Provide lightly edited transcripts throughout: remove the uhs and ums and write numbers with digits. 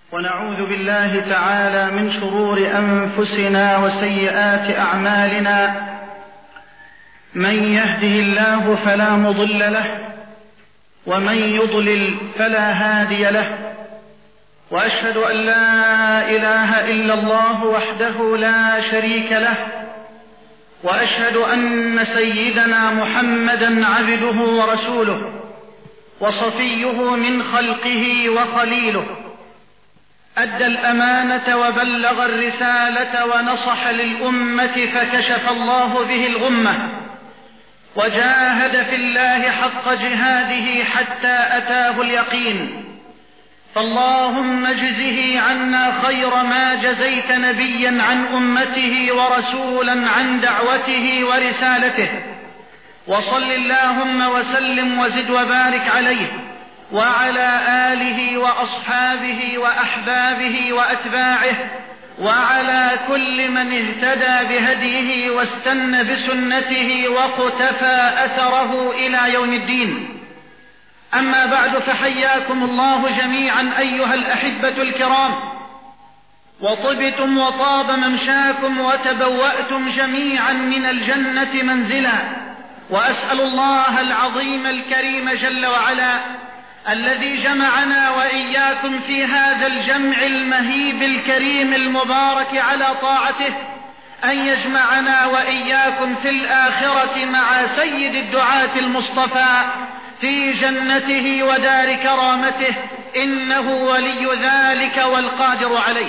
ونعوذ بالله تعالى من شرور أنفسنا وسيئات أعمالنا. من يهده الله فلا مضل له، ومن يضلل فلا هادي له. وأشهد أن لا إله إلا الله وحده لا شريك له، وأشهد أن سيدنا محمدا عبده ورسوله وصفيه من خلقه وخليله. أدى الأمانة وبلغ الرسالة ونصح للأمة فكشف الله به الغمة، وجاهد في الله حق جهاده حتى أتاه اليقين. فاللهم اجزه عنا خير ما جزيت نبيا عن أمته ورسولا عن دعوته ورسالته. وصل اللهم وسلم وزد وبارك عليه وعلى آله وأصحابه وأحبابه وأتباعه وعلى كل من اهتدى بهديه واستنى بسنته وقتفى أثره إلى يوم الدين. أما بعد، فحياكم الله جميعا أيها الأحبة الكرام، وطبتم وطاب ممشاكم وتبوأتم جميعا من الجنة منزلا. وأسأل الله العظيم الكريم جل وعلا الذي جمعنا وإياكم في هذا الجمع المهيب الكريم المبارك على طاعته أن يجمعنا وإياكم في الآخرة مع سيد الدعاة المصطفى في جنته ودار كرامته، إنه ولي ذلك والقادر عليه.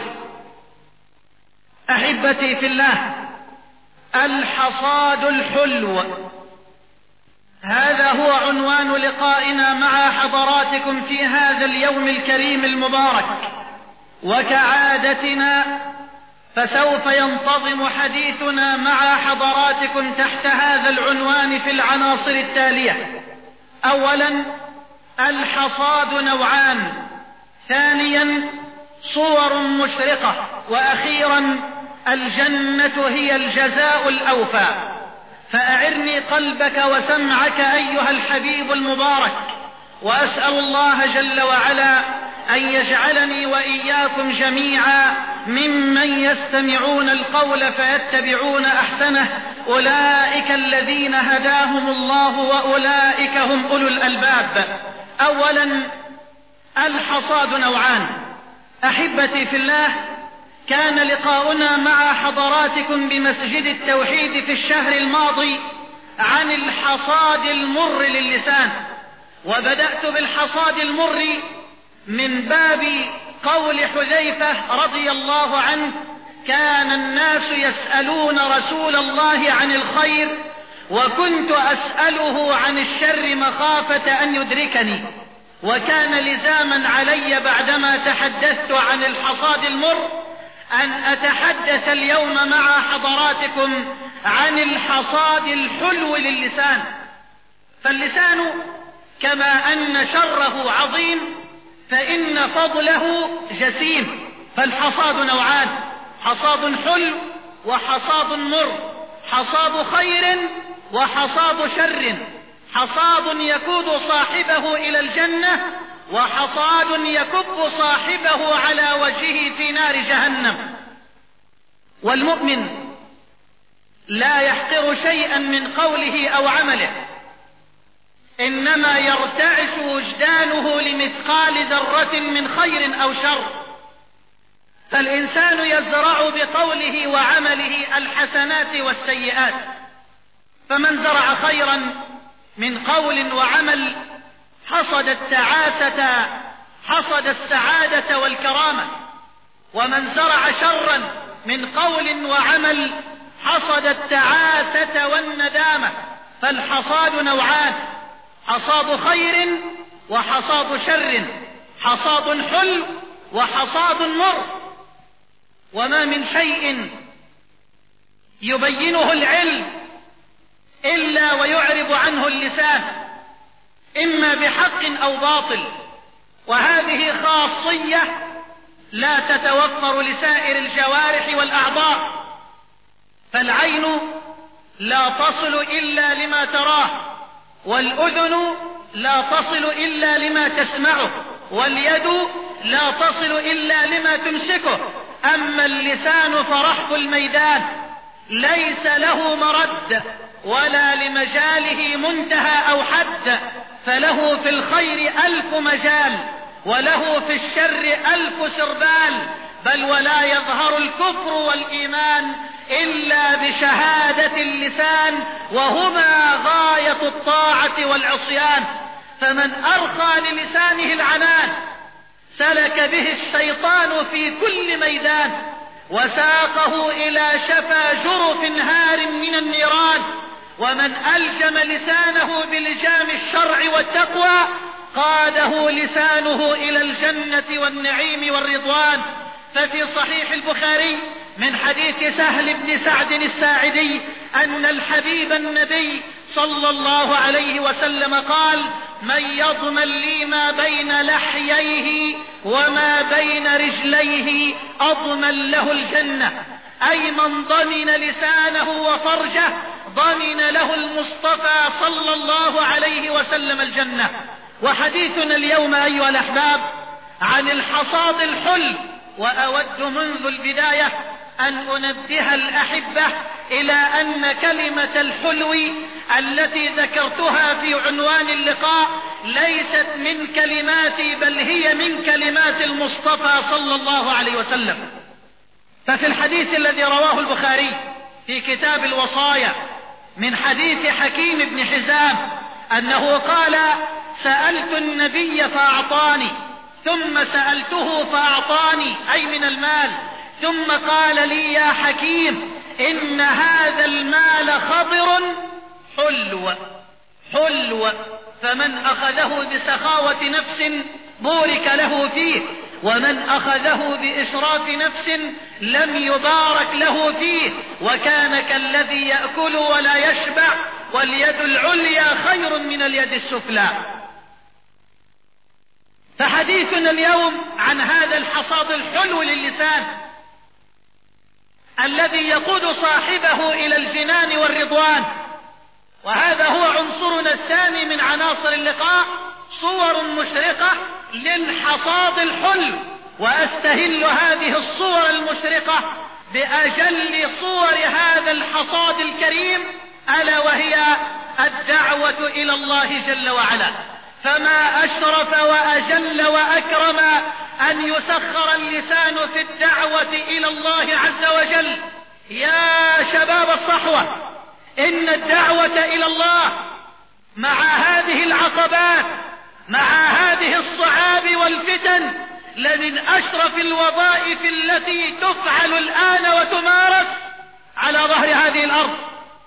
أحبتي في الله، الحصاد الحلو، هذا هو عنوان لقائنا مع حضراتكم في هذا اليوم الكريم المبارك. وكعادتنا فسوف ينتظم حديثنا مع حضراتكم تحت هذا العنوان في العناصر التالية: أولا، الحصاد نوعان. ثانيا، صور مشرقة. وأخيرا، الجنة هي الجزاء الأوفى. فأعرني قلبك وسمعك أيها الحبيب المبارك، وأسأل الله جل وعلا أن يجعلني وإياكم جميعا ممن يستمعون القول فيتبعون أحسنه، أولئك الذين هداهم الله وأولئك هم أولو الألباب. أولا، الحصاد نوعان. أحبتي في الله، كان لقاؤنا مع حضراتكم بمسجد التوحيد في الشهر الماضي عن الحصاد المر للسان، وبدأت بالحصاد المر من باب قول حذيفة رضي الله عنه: كان الناس يسألون رسول الله عن الخير وكنت أسأله عن الشر مخافة أن يدركني. وكان لزاما علي بعدما تحدثت عن الحصاد المر أن أتحدث اليوم مع حضراتكم عن الحصاد الحلو للسان. فاللسان كما أن شره عظيم فإن فضله جسيم. فالحصاد نوعان: حصاد حلو وحصاد مر، حصاد خير وحصاد شر، حصاد يقود صاحبه إلى الجنة، وحصاد يكب صاحبه على وجهه في نار جهنم. والمؤمن لا يحقر شيئا من قوله أو عمله، إنما يرتعش وجدانه لمثقال ذرة من خير أو شر. فالإنسان يزرع بقوله وعمله الحسنات والسيئات، فمن زرع خيرا من قول وعمل حصد التعاسة، حصد السعادة والكرامة. ومن زرع شرا من قول وعمل حصد التعاسة والندامة. فالحصاد نوعان: حصاد خير وحصاد شر، حصاد حلو وحصاد مر. وما من شيء يبينه العلم إلا ويعرض عنه اللسان، إما بحق أو باطل. وهذه خاصية لا تتوفر لسائر الجوارح والأعضاء. فالعين لا تصل إلا لما تراه، والأذن لا تصل إلا لما تسمعه، واليد لا تصل إلا لما تمسكه. أما اللسان فرحب الميدان، ليس له مرد ولا لمجاله منتهى أو حد، فله في الخير 1000 مجال وله في الشر 1000 سربال، بل ولا يظهر الكفر والإيمان إلا بشهادة اللسان، وهما غاية الطاعة والعصيان. فمن أرخى للسانه العنان سلك به الشيطان في كل ميدان، وساقه إلى شفا جرف هار من النيران. ومن ألجم لسانه بلجام الشرع والتقوى قاده لسانه إلى الجنة والنعيم والرضوان. ففي صحيح البخاري من حديث سهل بن سعد الساعدي أن الحبيب النبي صلى الله عليه وسلم قال: من يضمن لي ما بين لحييه وما بين رجليه أضمن له الجنة. أي من ضمن لسانه وفرجه ضمن له المصطفى صلى الله عليه وسلم الجنة. وحديثنا اليوم أيها الأحباب عن الحصاد الحلو، وأود منذ البداية أن أنبه الأحبة إلى أن كلمة الحلو التي ذكرتها في عنوان اللقاء ليست من كلماتي، بل هي من كلمات المصطفى صلى الله عليه وسلم. ففي الحديث الذي رواه البخاري في كتاب الوصايا من حديث حكيم بن حزام أنه قال: سألت النبي فأعطاني، ثم سألته فأعطاني، أي من المال، ثم قال لي: يا حكيم إن هذا المال خضر حلو، فمن أخذه بسخاوة نفس بورك له فيه، ومن أخذه بإسراف نفس لم يبارك له فيه، وكان كالذي يأكل ولا يشبع، واليد العليا خير من اليد السفلى. فحديثنا اليوم عن هذا الحصاد الحلو للسان الذي يقود صاحبه إلى الجنان والرضوان. وهذا هو عنصرنا الثاني من عناصر اللقاء، صور مشرقة للحصاد الحلو. وأستهل هذه الصور المشرقة بأجل صور هذا الحصاد الكريم، ألا وهي الدعوة إلى الله جل وعلا. فما أشرف وأجل وأكرم أن يسخر اللسان في الدعوة إلى الله عز وجل. يا شباب الصحوة، إن الدعوة إلى الله مع هذه العقبات، مع هذه الصعاب والفتن، لمن أشرف الوظائف التي تفعل الآن وتمارس على ظهر هذه الأرض.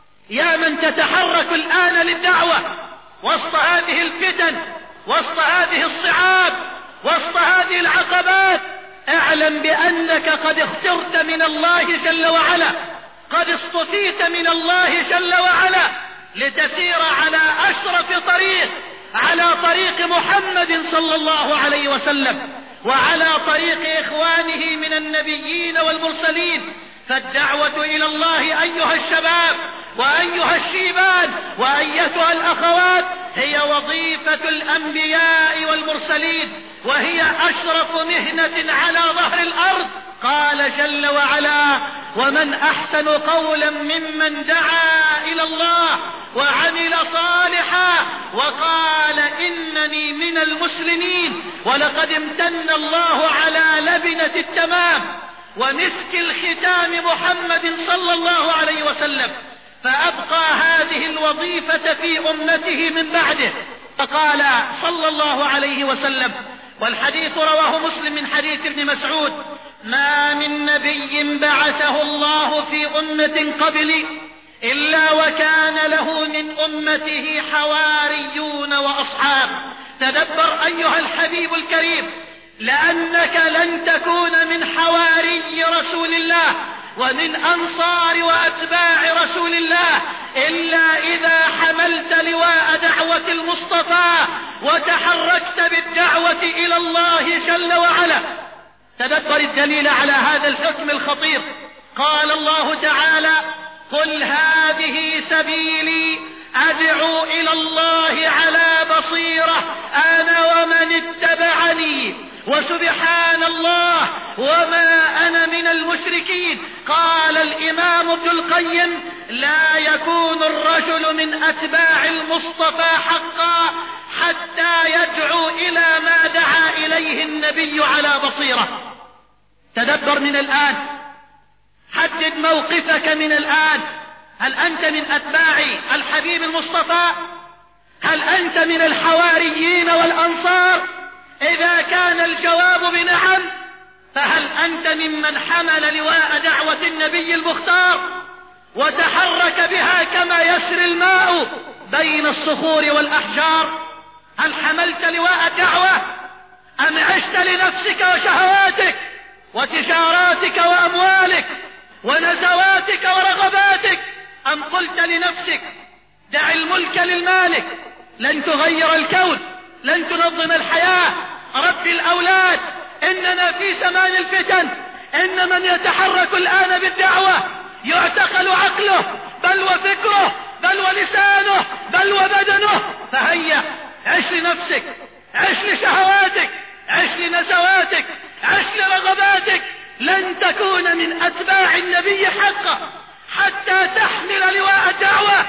يا من تتحرك الآن للدعوة وسط هذه الفتن، وسط هذه الصعاب، وسط هذه العقبات، اعلم بأنك قد اخترت من الله جل وعلا، قد اصطفيت من الله جل وعلا لتسير على أشرف طريق، على طريق محمد صلى الله عليه وسلم، وعلى طريق إخوانه من النبيين والمرسلين. فالدعوة إلى الله أيها الشباب وأيها الشيبان وأيتها الأخوات هي وظيفة الأنبياء والمرسلين، وهي أشرف مهنة على ظهر الأرض. قال جل وعلا: ومن أحسن قولا ممن دعا إلى الله وعمل صالحا وقال إنني من المسلمين. ولقد امتن الله على لبنة التمام ومسك الختام محمد صلى الله عليه وسلم، فأبقى هذه الوظيفة في أمته من بعده. فقال صلى الله عليه وسلم، والحديث رواه مسلم من حديث ابن مسعود: ما من نبي بعثه الله في أمة قبلي إلا وكان له من أمته حواريون وأصحاب. تدبر أيها الحبيب الكريم، لأنك لن تكون من حواري رسول الله ومن أنصار وأتباع رسول الله إلا إذا حملت لواء دعوة المصطفى وتحركت بالدعوة إلى الله جل وعلا. تدبر الدليل على هذا الحكم الخطير. قال الله تعالى: قل هذه سبيلي أدعو إلى الله على بصيرة أنا ومن اتبعني، وسبحان الله وما أنا من المشركين. قال الإمام ابن القيم: لا يكون الرجل من أتباع المصطفى حقا حتى يدعو إلى ما دعا إليه النبي على بصيرة. تدبر من الآن، حدد موقفك من الآن. هل أنت من أتباع الحبيب المصطفى؟ هل أنت من الحواريين والأنصار؟ إذا كان الجواب بنعم، فهل أنت ممن حمل لواء دعوة النبي المختار وتحرك بها كما يسري الماء بين الصخور والأحجار؟ هل حملت لواء الدعوة أم عشت لنفسك وشهواتك وتجاراتك وأموالك ونزواتك ورغباتك، أم قلت لنفسك: دع الملك للمالك، لن تغير الكون، لن تنظم الحياة، رب الأولاد، إننا في زمان الفتن، إن من يتحرك الآن بالدعوة يعتقل عقله بل وفكره بل ولسانه بل وبدنه. فهيا عش لنفسك، عش لشهواتك، عش لنزواتك، عش لرغباتك. لن تكون من أتباع النبي حقا حتى تحمل لواء الدعوة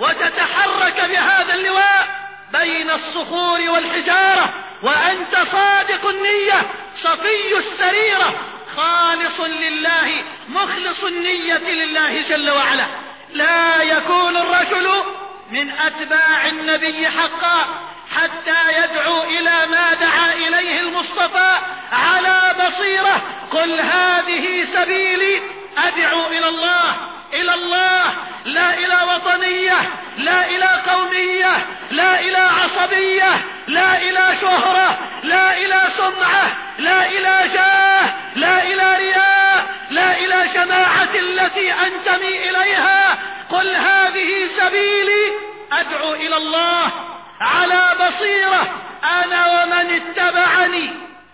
وتتحرك بهذا اللواء بين الصخور والحجارة وأنت صادق النية صفي السريرة خالص لله مخلص النية لله جل وعلا. لا يكون الرجل من أتباع النبي حقا حتى يدعو إلى ما دعا إليه المصطفى على بصيرة. قل هذه سبيلي أدعو إلى الله، إلى الله، لا إلى وطنية، لا إلى قومية، لا إلى عصبية، لا إلى شهرة، لا إلى سمعة، لا إلى جاه، لا إلى رياء، لا إلى جماعة التي أنتمي إليها. قل هذه سبيلي أدعو إلى الله على بصيرة أنا ومن اتبعني،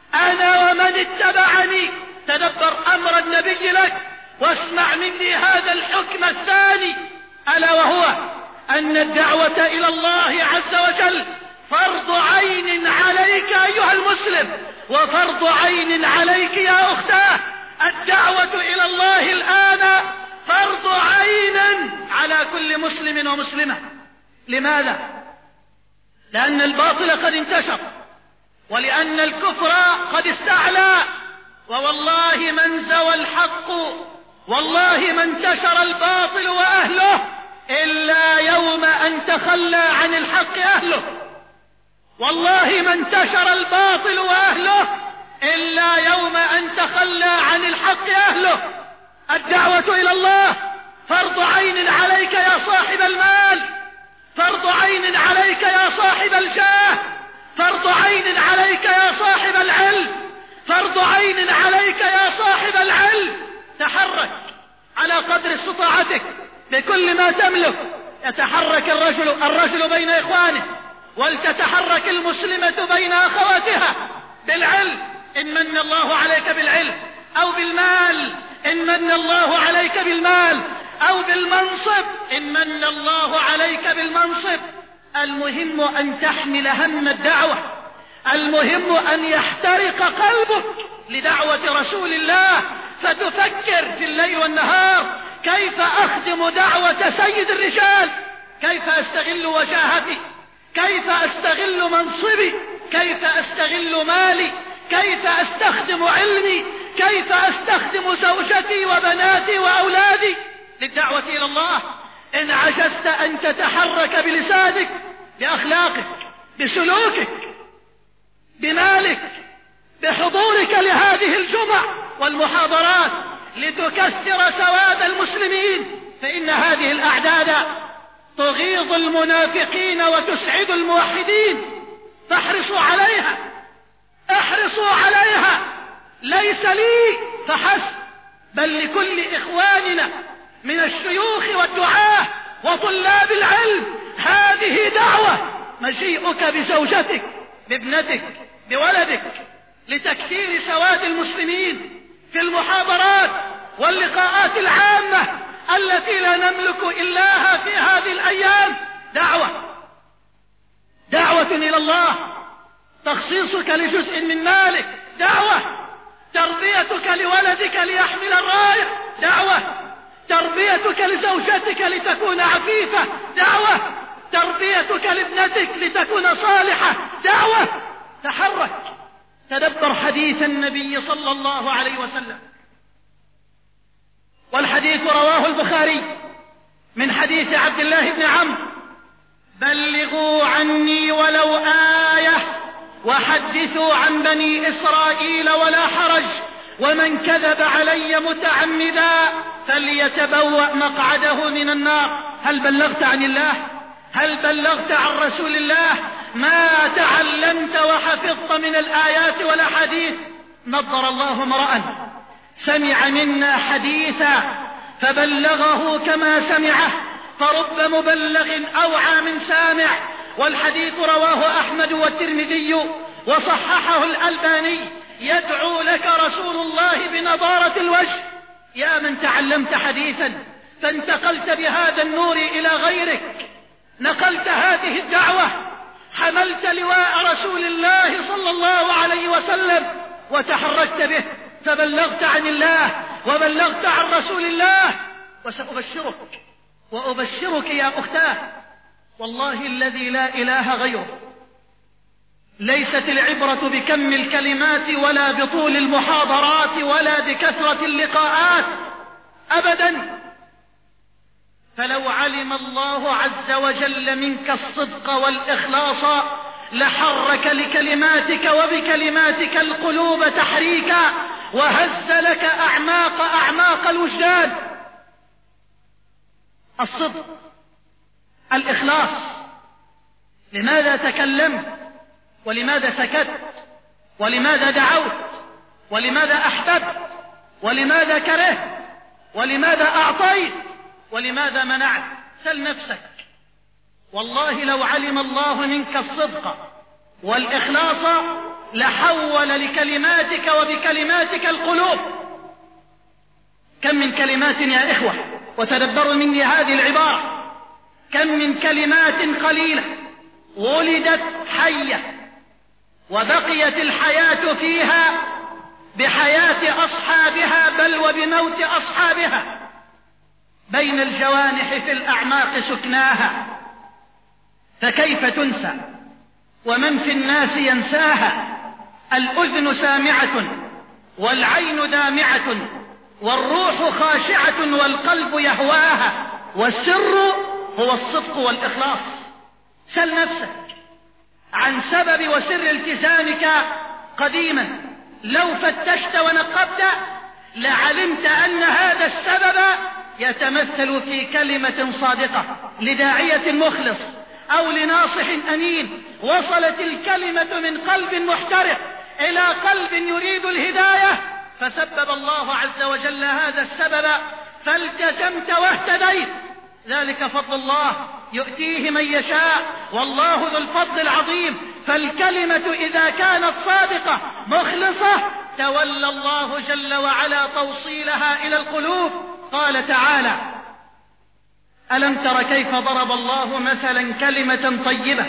أنا ومن اتبعني. تدبر أمر النبي لك واسمع مني هذا الحكم الثاني، ألا وهو أن الدعوة إلى الله عز وجل فرض عين عليك أيها المسلم، وفرض عين عليك يا أختاه. الدعوة إلى الله الآن فرض عين على كل مسلم ومسلمة. لماذا؟ لأن الباطل قد انتشر، ولأن الكفر قد استعلى، ووالله من زوى الحق، والله ما انتشر الباطل وأهله إلا يوم أن تخلى عن الحق أهله. والله ما انتشر الباطل وأهله إلا يوم أن تخلى عن الحق أهله. الدعوة إلى الله فرض عين عليك يا صاحب المال، فرض عين عليك يا صاحب الجاه، فرض عين عليك يا صاحب العلم، فرض عين عليك يا صاحب العلم. تحرك على قدر استطاعتك بكل ما تملك. يتحرك الرجل بين إخوانه، ولتتحرك المسلمة بين أخواتها بالعلم إن من الله عليك بالعلم، أو بالمال إن من الله عليك بالمال، أو بالمنصب إن من الله عليك بالمنصب. المهم أن تحمل هم الدعوة، المهم أن يحترق قلبك لدعوة رسول الله، فتفكر في الليل والنهار: كيف أخدم دعوة سيد الرجال؟ كيف أستغل وجاهتي؟ كيف أستغل منصبي؟ كيف أستغل مالي؟ كيف أستخدم علمي؟ كيف أستخدم زوجتي وبناتي وأولادي للدعوة إلى الله؟ إن عجزت أن تتحرك بلسانك، بأخلاقك، بسلوكك، بمالك، بحضورك لهذه الجمع والمحاضرات لتكثر سواد المسلمين، فإن هذه الأعداد تغيظ المنافقين وتسعد الموحدين. فاحرصوا عليها، احرصوا عليها، ليس لي فحسب بل لكل إخواننا من الشيوخ والدعاة وطلاب العلم. هذه دعوة، مجيئك بزوجتك، بابنتك، بولدك لتكثير سواد المسلمين في المحاضرات واللقاءات العامة التي لا نملك إلاها في هذه الأيام دعوة إلى الله، تخصيصك لجزء من مالك دعوة، تربيتك لولدك ليحمل الراية دعوة، تربيتك لزوجتك لتكون عفيفة دعوة، تربيتك لابنتك لتكون صالحة دعوة. تحرك، تدبر حديث النبي صلى الله عليه وسلم، والحديث رواه البخاري من حديث عبد الله بن عمرو: بلغوا عني ولو آية وحدثوا عن بني إسرائيل ولا حرج، ومن كذب علي متعمدا فليتبوأ مقعده من النار. هل بلغت عن الله؟ هل بلغت عن رسول الله ما تعلمت وحفظت من الآيات والأحاديث؟ نضر الله امرأ سمع منا حديثا فبلغه كما سمعه، فرب مبلغ أوعى من سامع. والحديث رواه أحمد والترمذي وصححه الألباني: يدعو لك رسول الله بنضارة الوجه. يا من تعلمت حديثا فانتقلت بهذا النور إلى غيرك، نقلت هذه الدعوة، حملت لواء رسول الله صلى الله عليه وسلم وتحركت به، فبلغت عن الله وبلغت عن رسول الله. وسأبشرك وأبشرك يا أختاه، والله الذي لا إله غيره، ليست العبرة بكم الكلمات ولا بطول المحاضرات ولا بكثرة اللقاءات أبدا. فلو علم الله عز وجل منك الصدق والإخلاص لحرك لكلماتك وبكلماتك القلوب تحريكا، وهز لك أعماق الوجدان. الصدق، الإخلاص. لماذا تكلمت؟ ولماذا سكت؟ ولماذا دعوت؟ ولماذا أحببت؟ ولماذا كرهت؟ ولماذا أعطيت؟ ولماذا منعت؟ سل نفسك. والله لو علم الله منك الصدق والإخلاص لحول لكلماتك وبكلماتك القلوب. كم من كلمات يا إخوة، وتدبروا مني هذه العبارة، كم من كلمات قليلة ولدت حية وبقيت الحياة فيها بحياة أصحابها بل وبموت أصحابها، بين الجوانح في الأعماق سكناها، فكيف تنسى ومن في الناس ينساها؟ الأذن سامعة والعين دامعة والروح خاشعة والقلب يهواها، والسر هو الصدق والإخلاص. سل نفسك عن سبب وسر التزامك قديما، لو فتشت ونقبت لعلمت أن هذا السبب يتمثل في كلمة صادقة لداعية مخلص أو لناصح أنين، وصلت الكلمة من قلب محترق إلى قلب يريد الهداية، فسبب الله عز وجل هذا السبب فالتزمت واهتديت. ذلك فضل الله يؤتيه من يشاء، والله ذو الفضل العظيم. فالكلمة إذا كانت صادقة مخلصة تولى الله جل وعلا توصيلها إلى القلوب. قال تعالى: ألم تر كيف ضرب الله مثلا كلمة طيبة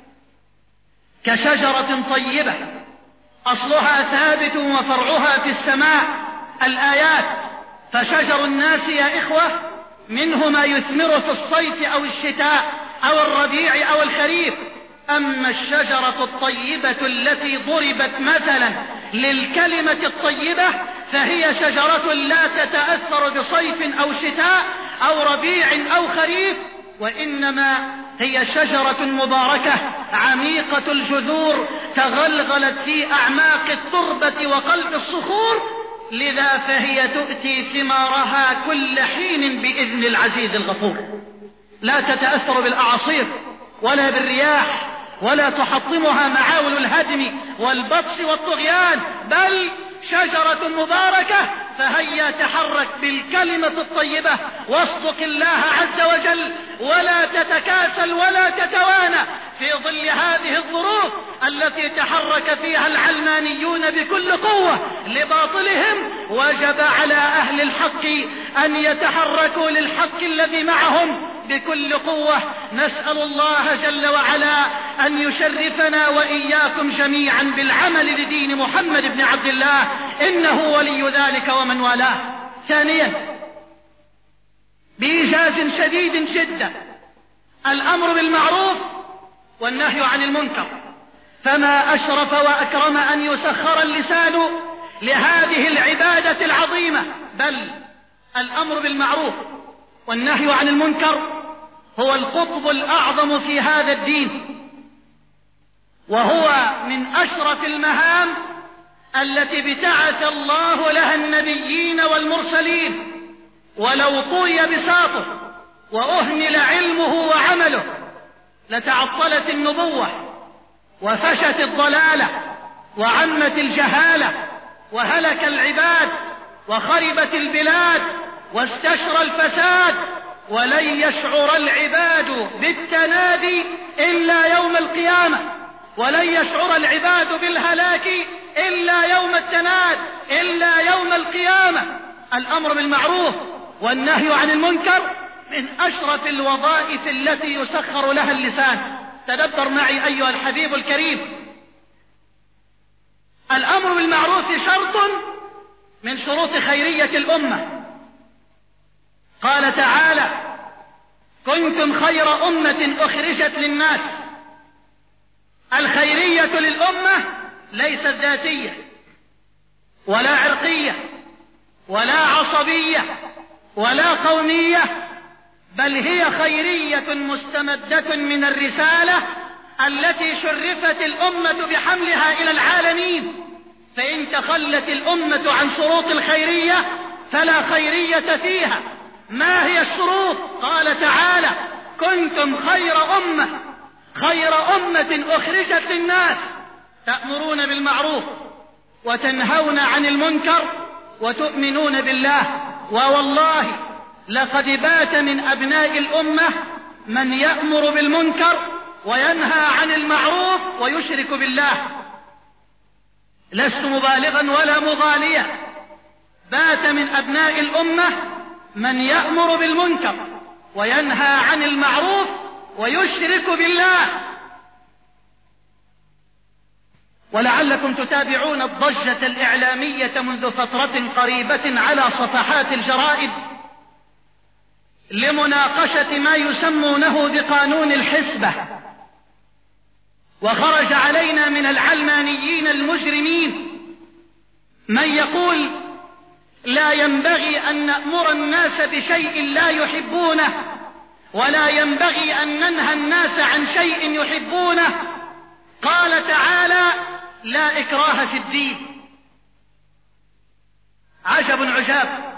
كشجرة طيبة أصلها ثابت وفرعها في السماء. الآيات. فشجر الناس يا إخوة منه ما يثمر في الصيف أو الشتاء أو الربيع أو الخريف، أما الشجرة الطيبة التي ضربت مثلا للكلمة الطيبة فهي شجرة لا تتأثر بصيف أو شتاء أو ربيع أو خريف، وإنما هي شجرة مباركة عميقة الجذور تغلغلت في أعماق التربة وقلب الصخور، لذا فهي تؤتي ثمارها كل حين بإذن العزيز الغفور. لا تتأثر بالأعاصير ولا بالرياح ولا تحطمها معاول الهدم والبطش والطغيان، بل شجرة مباركة. فهيا تحرك بالكلمة الطيبة واصدق الله عز وجل، ولا تتكاسل ولا تتوانى في ظل هذه الظروف التي تحرك فيها العلمانيون بكل قوة لباطلهم. وجب على أهل الحق أن يتحركوا للحق الذي معهم بكل قوة. نسأل الله جل وعلا أن يشرفنا وإياكم جميعا بالعمل لدين محمد بن عبد الله، إنه ولي ذلك ومن والاه. ثانيا، بإيجاز شديد جدا، الأمر بالمعروف والنهي عن المنكر. فما أشرف وأكرم أن يسخر اللسان لهذه العبادة العظيمة. بل الأمر بالمعروف والنهي عن المنكر هو القطب الأعظم في هذا الدين، وهو من أشرف المهام التي ابتعث الله لها النبيين والمرسلين. ولو طوي بساطه وأهمل علمه وعمله لتعطلت النبوة وفشت الضلالة وعمت الجهالة وهلك العباد وخربت البلاد واستشرى الفساد، ولن يشعر العباد بالتنادي إلا يوم القيامة، ولن يشعر العباد بالهلاك إلا يوم التناد، إلا يوم القيامة. الأمر بالمعروف والنهي عن المنكر من أشرف الوظائف التي يسخر لها اللسان. تدبر معي أيها الحبيب الكريم، الأمر بالمعروف شرط من شروط خيرية الأمة. قال تعالى: كنتم خير أمة أخرجت للناس. الخيرية للأمة ليست ذاتية ولا عرقية ولا عصبية ولا قومية، بل هي خيرية مستمدة من الرسالة التي شرفت الأمة بحملها إلى العالمين. فإن تخلت الأمة عن شروط الخيرية فلا خيرية فيها. ما هي الشروط؟ قال تعالى: كنتم خير أمة أخرجت للناس تأمرون بالمعروف وتنهون عن المنكر وتؤمنون بالله. ووالله لقد بات من أبناء الأمة من يأمر بالمنكر وينهى عن المعروف ويشرك بالله. لست مبالغا ولا مغاليا، بات من أبناء الأمة من يأمر بالمنكر وينهى عن المعروف ويشرك بالله. ولعلكم تتابعون الضجة الإعلامية منذ فترة قريبة على صفحات الجرائد لمناقشة ما يسمونه بقانون الحسبة. وخرج علينا من العلمانيين المجرمين من يقول: لا ينبغي أن نأمر الناس بشيء لا يحبونه، ولا ينبغي أن ننهى الناس عن شيء يحبونه. قال تعالى: لا إكراه في الدين. عجب عجاب،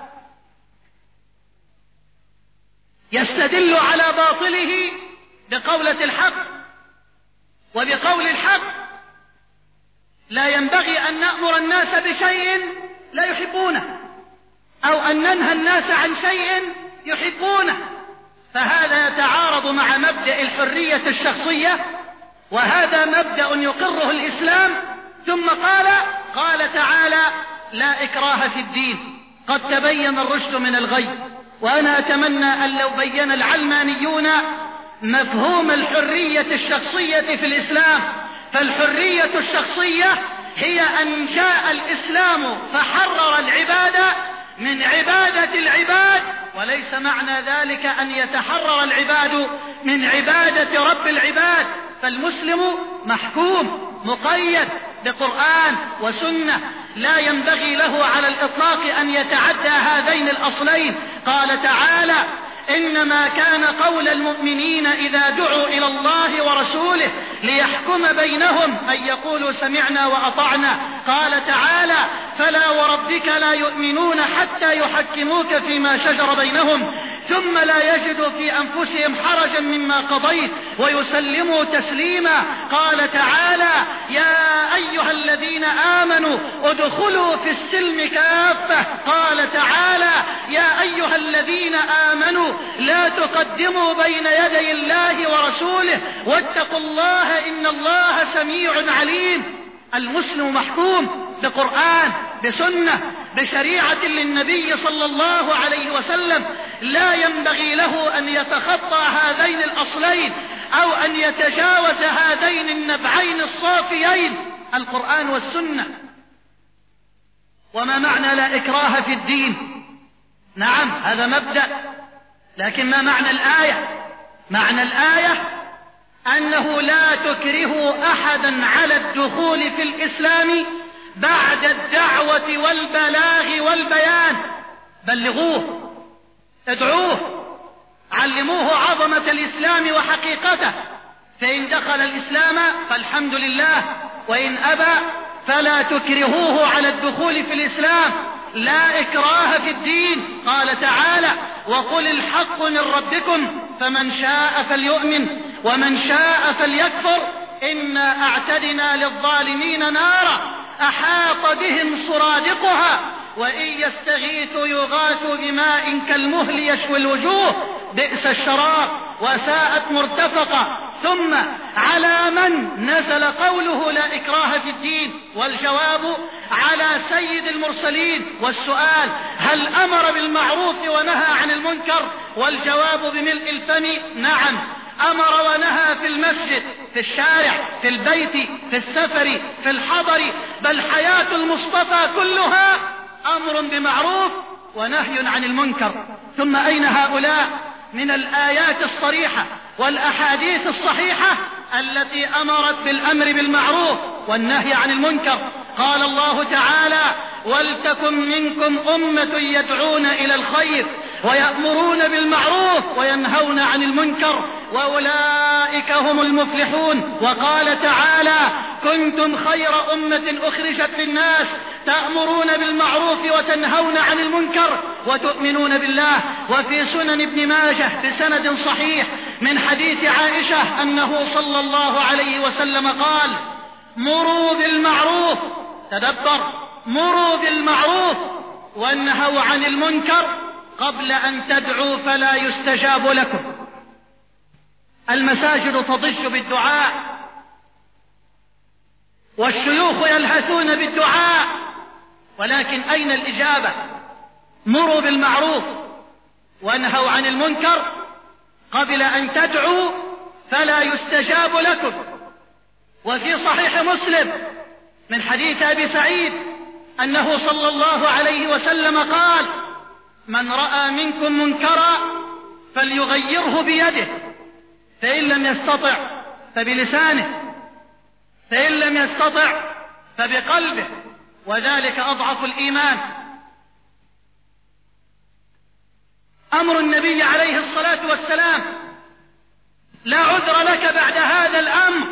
يستدل على باطله بقولة الحق وبقول الحق. لا ينبغي أن نأمر الناس بشيء لا يحبونه، أو أن ننهى الناس عن شيء يحبونه، فهذا يتعارض مع مبدأ الحرية الشخصية، وهذا مبدأ يقره الإسلام. ثم قال تعالى: لا إكراه في الدين، قد تبين الرشد من الغي. وأنا أتمنى أن لو بين العلمانيون مفهوم الحرية الشخصية في الإسلام. فالحرية الشخصية هي أن جاء الإسلام فحرر العبادة من عبادة العباد، وليس معنى ذلك أن يتحرر العباد من عبادة رب العباد. فالمسلم محكوم مقيد بقرآن وسنة، لا ينبغي له على الإطلاق أن يتعدى هذين الأصلين. قال تعالى: إنما كان قول المؤمنين إذا دعوا إلى الله ورسوله ليحكم بينهم أن يقولوا سمعنا وأطعنا. قال تعالى: فلا وربك لا يؤمنون حتى يحكموك فيما شجر بينهم ثم لا يجدوا في أنفسهم حرجا مما قضيت ويسلموا تسليما. قال تعالى: يا أيها الذين آمنوا ادخلوا في السلم كافة. قال تعالى: يا أيها الذين آمنوا لا تقدموا بين يدي الله ورسوله واتقوا الله إن الله سميع عليم. المسلم محكوم بقرآن بسنة، بشريعة للنبي صلى الله عليه وسلم لا ينبغي له أن يتخطى هذين الأصلين أو أن يتجاوز هذين النبعين الصافيين، القرآن والسنة. وما معنى لا إكراه في الدين؟ نعم هذا مبدأ، لكن ما معنى الآية؟ معنى الآية أنه لا تكرهوا أحدا على الدخول في الإسلام بعد الدعوة والبلاغ والبيان. بلغوه، ادعوه، علموه عظمة الإسلام وحقيقته، فإن دخل الإسلام فالحمد لله، وإن أبى فلا تكرهوه على الدخول في الإسلام. لا إكراه في الدين. قال تعالى: وقل الحق من ربكم فمن شاء فليؤمن ومن شاء فليكفر إنا أعتدنا للظالمين نارا أحاط بهم سرادقها وإن يستغيثوا يغاثوا بماء كالمهل يشوي الوجوه بئس الشراب وساءت مرتفقة. ثم على من نزل قوله لا إكراه في الدين؟ والجواب على سيد المرسلين. والسؤال: هل أمر بالمعروف ونهى عن المنكر؟ والجواب بملء الفم: نعم، أمر ونهى في المسجد، في الشارع، في البيت، في السفر، في الحضر، بل حياة المصطفى كلها أمر بمعروف ونهي عن المنكر. ثم أين هؤلاء من الآيات الصريحة والأحاديث الصحيحة التي أمرت بالأمر بالمعروف والنهي عن المنكر؟ قال الله تعالى: ولتكن منكم أمة يدعون إلى الخير ويأمرون بالمعروف وينهون عن المنكر وأولئك هم المفلحون. وقال تعالى: كنتم خير أمة أخرجت للناس تأمرون بالمعروف وتنهون عن المنكر وتؤمنون بالله. وفي سنن ابن ماجه بسند صحيح من حديث عائشة أنه صلى الله عليه وسلم قال: مروا بالمعروف، تدبر، مروا بالمعروف وانهوا عن المنكر قبل أن تدعوا فلا يستجاب لكم. المساجد تضج بالدعاء والشيوخ يلهثون بالدعاء، ولكن أين الإجابة؟ مروا بالمعروف وانهوا عن المنكر قبل أن تدعوا فلا يستجاب لكم. وفي صحيح مسلم من حديث أبي سعيد أنه صلى الله عليه وسلم قال: من رأى منكم منكرا فليغيره بيده، فإن لم يستطع فبلسانه، فإن لم يستطع فبقلبه، وذلك أضعف الإيمان. أمر النبي عليه الصلاة والسلام: لا عذر لك بعد هذا الأمر.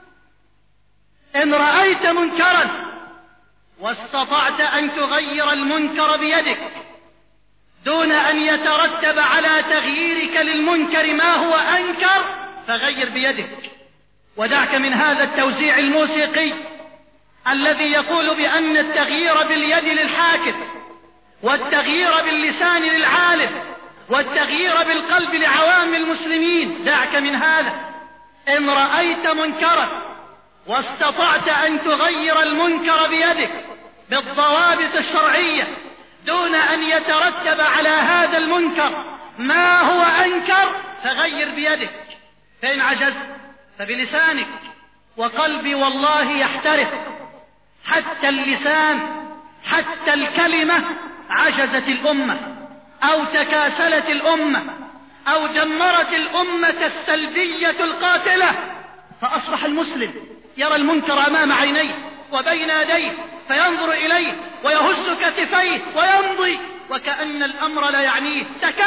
إن رأيت منكرا واستطعت أن تغير المنكر بيدك دون أن يترتب على تغييرك للمنكر ما هو أنكر فغير بيدك. ودعك من هذا التوزيع الموسيقي الذي يقول بأن التغيير باليد للحاكم والتغيير باللسان للعالم والتغيير بالقلب لعوام المسلمين. دعك من هذا. إن رأيت منكرا واستطعت أن تغير المنكر بيدك بالضوابط الشرعية دون أن يترتب على هذا المنكر ما هو أنكر فغير بيدك. فإن عجزت فبلسانك. وقلبي والله يحترق، حتى اللسان، حتى الكلمة عجزت الأمة أو تكاسلت الأمة أو دمرت الأمة السلبية القاتلة، فأصبح المسلم يرى المنكر أمام عينيه وبين يديه فينظر إليه ويهز كتفيه ويمضي وكأن الأمر لا يعنيه.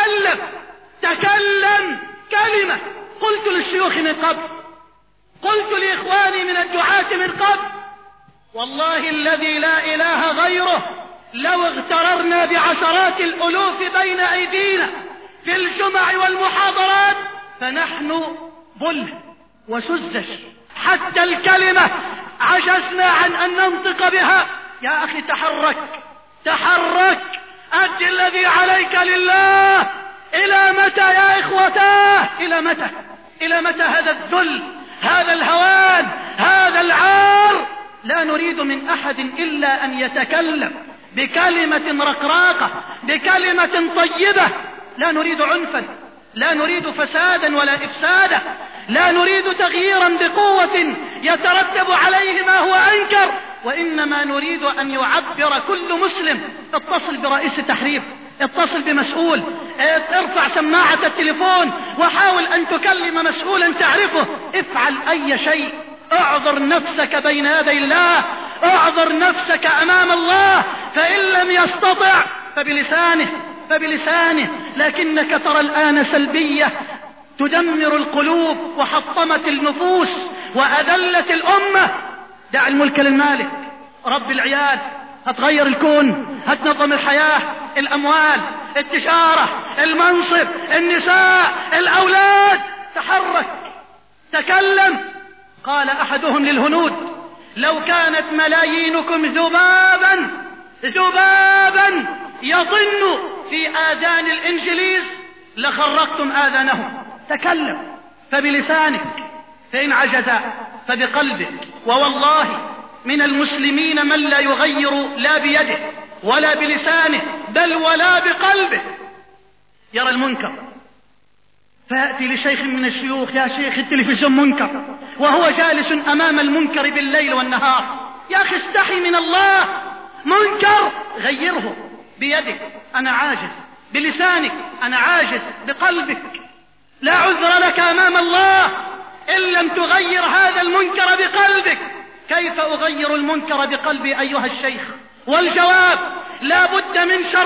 تكلم كلمة. قلت للشيوخ من قبل، قلت لإخواني من الدعاة من قبل: والله الذي لا إله غيره لو اغتررنا بعشرات الألوف بين أيدينا في الجمع والمحاضرات فنحن بله وسذج. حتى الكلمة عجزنا عن أن ننطق بها. يا أخي تحرك، أد الذي عليك لله. إلى متى يا إخوتاه؟ إلى متى هذا الذل، هذا الهوان، هذا العار؟ لا نريد من أحد إلا أن يتكلم بكلمة رقراقة، بكلمة طيبة. لا نريد عنفا، لا نريد فسادا ولا إفسادا، لا نريد تغييرا بقوة يترتب عليه ما هو أنكر، وإنما نريد أن يعبر كل مسلم. اتصل برئيس التحرير، اتصل بمسؤول، ارفع سماعة التليفون وحاول أن تكلم مسؤولا تعرفه. افعل أي شيء، اعذر نفسك بين يدي الله، اعذر نفسك أمام الله. فإن لم يستطع فبلسانه. لكنك ترى الآن سلبية تدمر القلوب وحطمت النفوس وأذلت الأمة. دع الملك للمالك، رب العيال، هتغير الكون، هتنظم الحياة، الأموال، التجارة، المنصب، النساء، الأولاد. تحرك، تكلم. قال أحدهم للهنود: لو كانت ملايينكم ذبابا يطن في آذان الإنجليز لخرقتم آذانهم. تكلم، فبلسانك، فإن عجز فبقلبك. ووالله من المسلمين من لا يغير لا بيده ولا بلسانه بل ولا بقلبه. يرى المنكر فيأتي لشيخ من الشيوخ: يا شيخ التلفزيون منكر، وهو جالس أمام المنكر بالليل والنهار. يا أخي استحي من الله، منكر غيره بيدك، أنا عاجز، بلسانك، أنا عاجز، بقلبك. لا عذر لك أمام الله إن لم تغير هذا المنكر بقلبك. كيف أغير المنكر بقلبي أيها الشيخ؟ والجواب: لا بد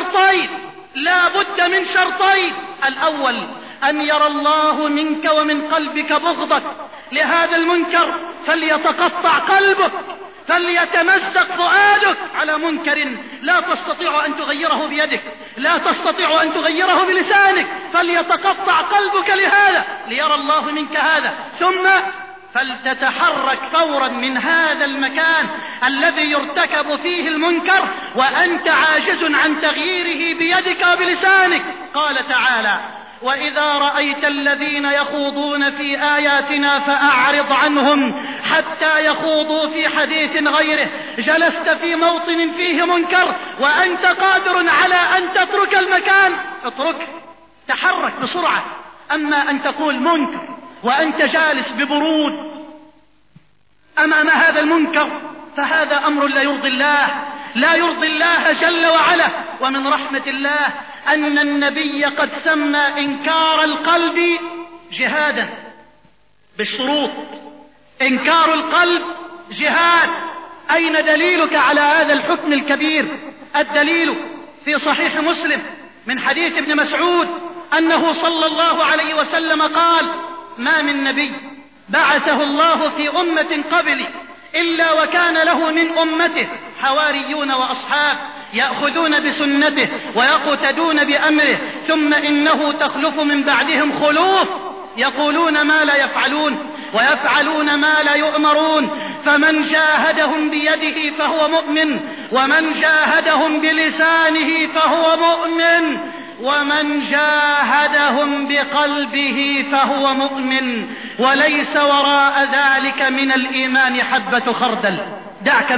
من شرطين. الأول أن يرى الله منك ومن قلبك بغضك لهذا المنكر، فليتقطع قلبك، فليتمزق فؤادك على منكر لا تستطيع أن تغيره بيدك، لا تستطيع أن تغيره بلسانك، فليتقطع قلبك لهذا، ليرى الله منك هذا. ثم فلتتحرك فورا من هذا المكان الذي يرتكب فيه المنكر وأنت عاجز عن تغييره بيدك وبلسانك. قال تعالى: وإذا رأيت الذين يخوضون في آياتنا فأعرض عنهم حتى يخوضوا في حديث غيره. جلست في موطن فيه منكر وأنت قادر على أن تترك المكان، اترك، تحرك بسرعة. أما أن تقول منكر وأنت جالس ببرود أمام هذا المنكر فهذا أمر لا يرضي الله جل وعلا. ومن رحمة الله أن النبي قد سمى إنكار القلب جهادا بالشروط. إنكار القلب جهاد. أين دليلك على هذا الحكم الكبير؟ الدليل في صحيح مسلم من حديث ابن مسعود أنه صلى الله عليه وسلم قال: ما من نبي بعثه الله في أمة قبلي إلا وكان له من أمته حواريون وأصحاب يأخذون بسنته ويقتدون بأمره، ثم إنه تخلف من بعدهم خلوف يقولون ما لا يفعلون ويفعلون ما لا يؤمرون، فمن جاهدهم بيده فهو مؤمن، ومن جاهدهم بلسانه فهو مؤمن، ومن جاهدهم بقلبه فهو مؤمن، وليس وراء ذلك من الإيمان حبة خردل. دعك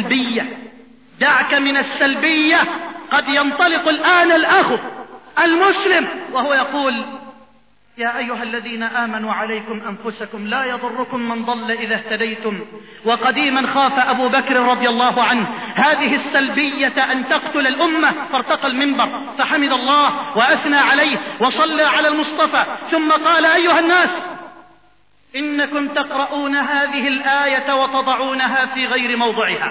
من السلبية. قد ينطلق الآن الأخ المسلم وهو يقول: يا أيها الذين آمنوا عليكم أنفسكم لا يضركم من ضل إذا اهتديتم. وقديما خاف أبو بكر رضي الله عنه هذه السلبية أن تقتل الأمة، فارتقى المنبر فحمد الله وأثنى عليه وصلى على المصطفى، ثم قال: أيها الناس، إنكم تقرؤون هذه الآية وتضعونها في غير موضعها،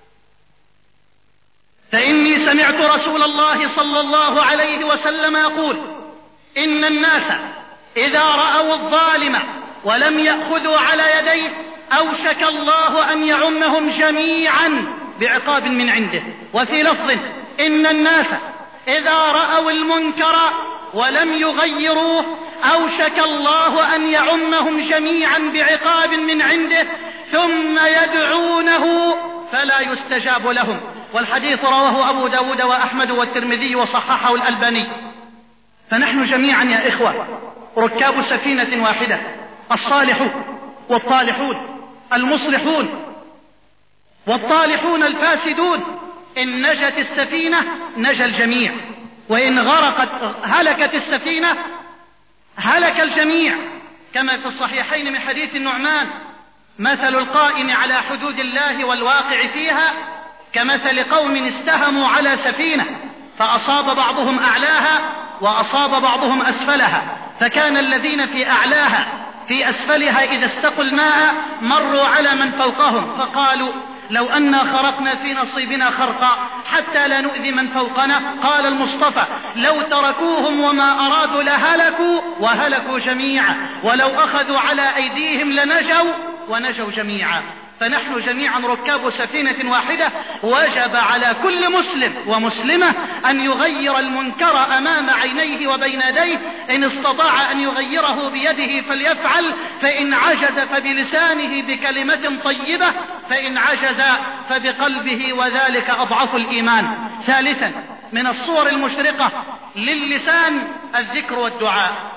فإني سمعت رسول الله صلى الله عليه وسلم يقول: إن الناس إذا رأوا الظالم ولم يأخذوا على يديه أوشك الله أن يعمهم جميعا بعقاب من عنده. وفي لفظ: إن الناس إذا رأوا المنكر ولم يغيروه أوشك الله أن يعمهم جميعا بعقاب من عنده، ثم يدعونه فلا يستجاب لهم. والحديث رواه أبو داود وأحمد والترمذي وصححه الألباني. فنحن جميعا يا إخوة ركاب سفينة واحدة، الصالحون والطالحون، المصلحون والطالحون الفاسدون، إن نجت السفينة نجا الجميع، وإن هلكت السفينة هلك الجميع، كما في الصحيحين من حديث النعمان: مثل القائم على حدود الله والواقع فيها كمثل قوم استهموا على سفينة فأصاب بعضهم أعلاها وأصاب بعضهم أسفلها، فكان الذين في أعلاها في أسفلها إذا استقوا الماء مروا على من فوقهم فقالوا: لو أنا خرقنا في نصيبنا خرقا حتى لا نؤذي من فوقنا. قال المصطفى: لو تركوهم وما أرادوا لهلكوا وهلكوا جميعا، ولو أخذوا على أيديهم لنجوا ونجوا جميعا. فنحن جميعا ركاب سفينة واحدة، وجب على كل مسلم ومسلمة أن يغير المنكر أمام عينيه وبين يديه، إن استطاع أن يغيره بيده فليفعل، فإن عجز فبلسانه بكلمة طيبة، فإن عجز فبقلبه، وذلك أضعف الإيمان. ثالثا من الصور المشرقة للسان الذكر والدعاء.